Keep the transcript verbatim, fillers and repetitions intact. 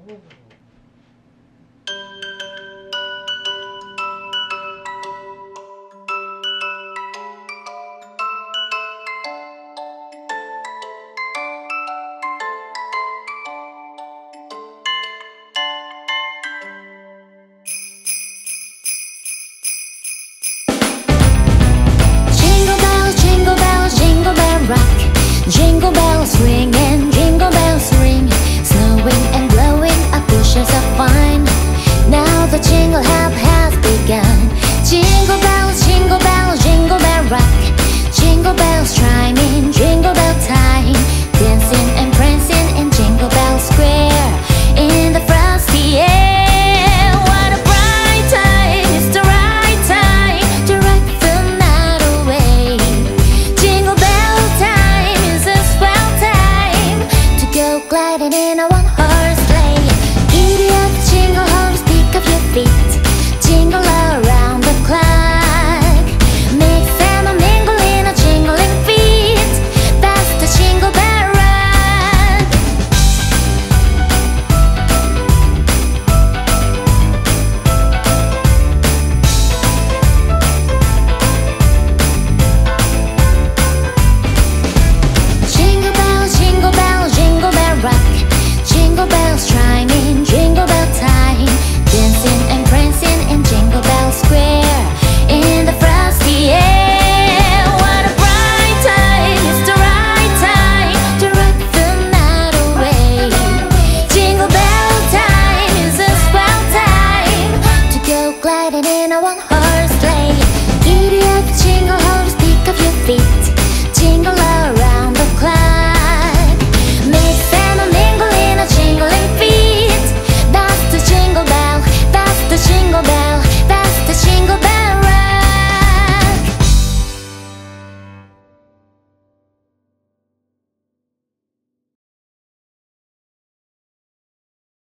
Jingle bells ring and jingle bells ring, snowing and blowing up bushels of fun. Now the jingle hop has begun. Jingle bells, jingle bells, jingle bell rock. Jingle bells chiming, jingle bell time, dancing and prancing in Jingle Bell Square in the frosty air. What a bright time, it's the right time to rock the night away. Jingle bell time, gliding in a